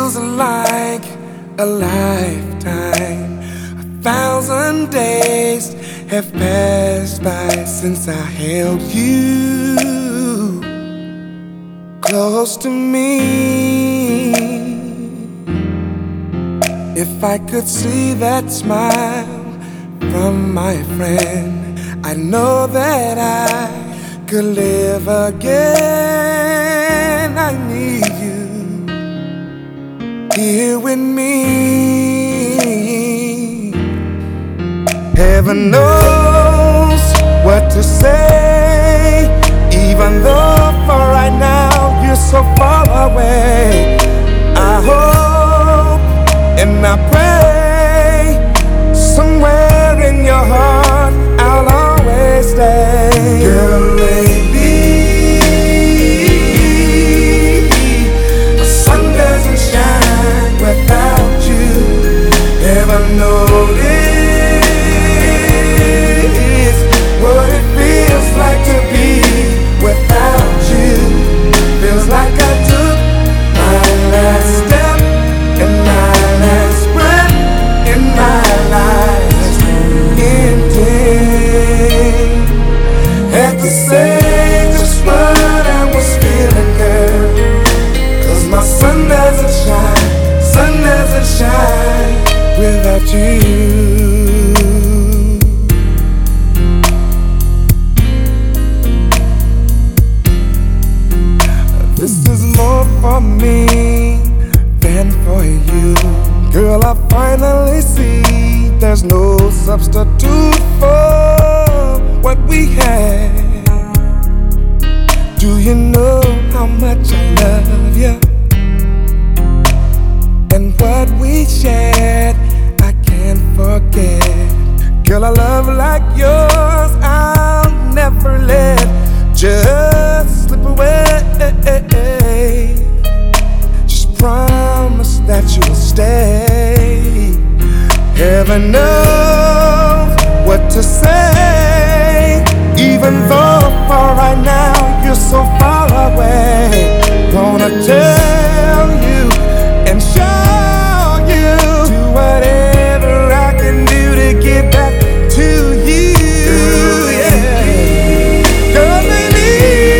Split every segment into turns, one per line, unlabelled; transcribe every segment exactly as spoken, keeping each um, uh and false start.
feels like a lifetime. A thousand days have passed by since I held you close to me. If I could see that smile from my friend, I know that I could live again. I need you here with me. Heaven knows what to say, even though for right now you're so far away. I hope and I pray somewhere in your heart I'll always stay. Girl, lately the sun doesn't shine without you. Ever notice what it feels like to be without you? Feels like I took my last step and my last breath in my life ending. Had to say just what I was feeling, girl, 'cause my sun doesn't shine, sun doesn't shine without you. This is more for me than for you. Girl, I finally see there's no substitute for what we had. Do you know how much I love you? And what we shared, I can't forget. Girl, a love like yours I'll never let just slip away. Just promise that you'll stay. Heaven knows what to say, even though for right now you're so far away. Wanna tell you and show you, do whatever I can do to get back to you. Yeah. Girl, baby,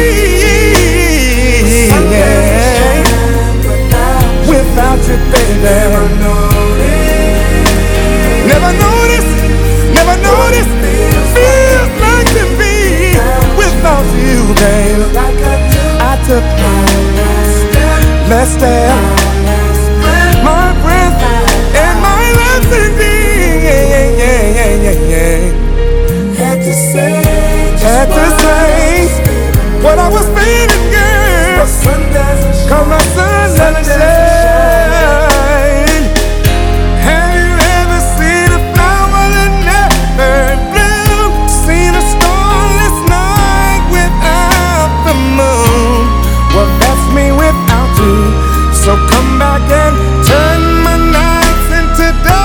yeah. Without you, baby, never noticed, never noticed, never noticed. Feels like to be without you, babe. I took my last step, my breath, and my last indeed. Yeah, yeah, yeah, yeah, yeah. Had to say, had to say what I was feeling, girl. 'Cause my sun doesn't shine. Have you ever seen a flower that never bloomed? Seen a starless night without the moon? Well, that's me without you. So come back and turn my nights into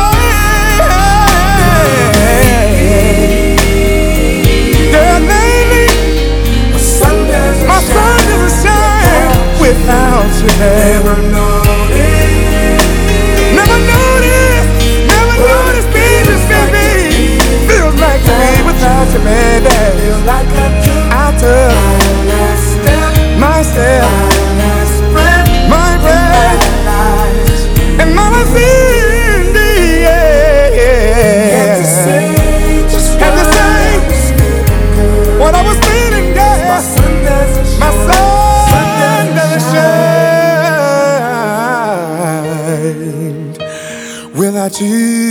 days. Girl, lately my sun doesn't shine without you, never noticed, never noticed, never noticed, baby, baby. Feels like to be without you, baby. I took my step, my breath, and my last indeed, yeah, yeah. Had to say what I was feeling, yeah. My sun doesn't shine without you.